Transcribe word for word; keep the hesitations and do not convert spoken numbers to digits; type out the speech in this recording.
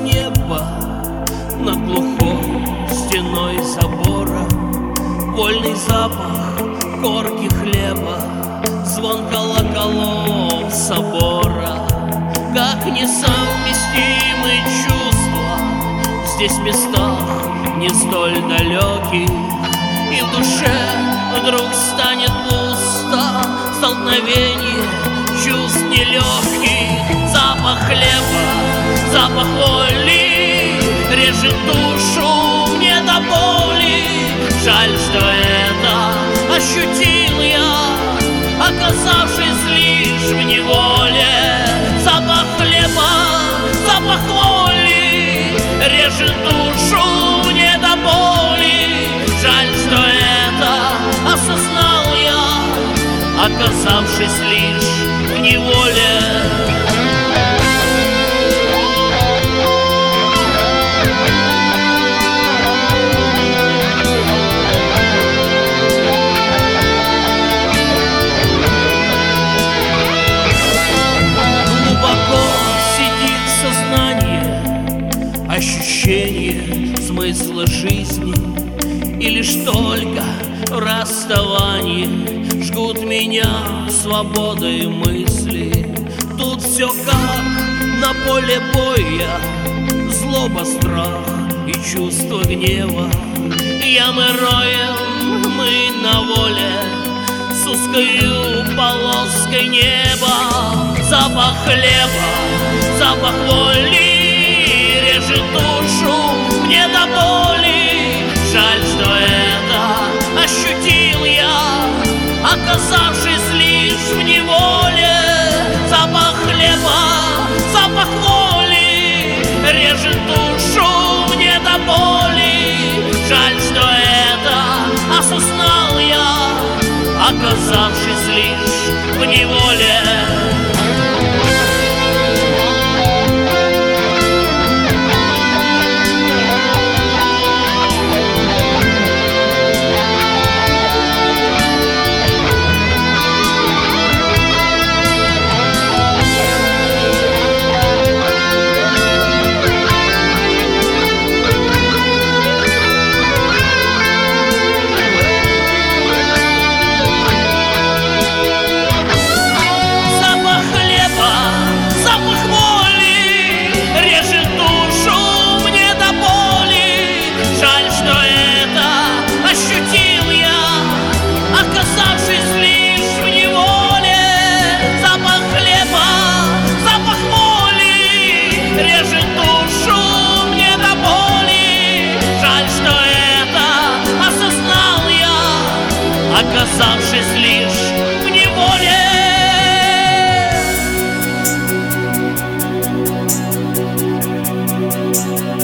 неба над глухой стеной забора, вольный запах корки хлеба, звон колоколов собора. Как несовместимы чувства здесь в местах не столь далеких, и в душе вдруг станет пусто столкновение чувств нелегких. Запах хлеба, запах воли режет душу мне до боли. Жаль, что это ощутил я, оказавшись лишь в неволе. Запах хлеба, запах воли режет душу мне до боли. Жаль, что это осознал я, оказавшись лишь в неволе. Ощущение смысла жизни, и лишь только расставание жгут меня свободой мысли. Тут все как на поле боя, злоба, страх и чувство гнева. Ямы роем мы на воле с узкою полоской неба. Запах хлеба, запах воли режет душу мне до боли. Жаль, что это ощутил я, оказавшись лишь в неволе. Запах хлеба, запах воли режет душу мне до боли. Жаль, что это осознал я, оказавшись лишь в неволе. Оказавшись лишь в неволе.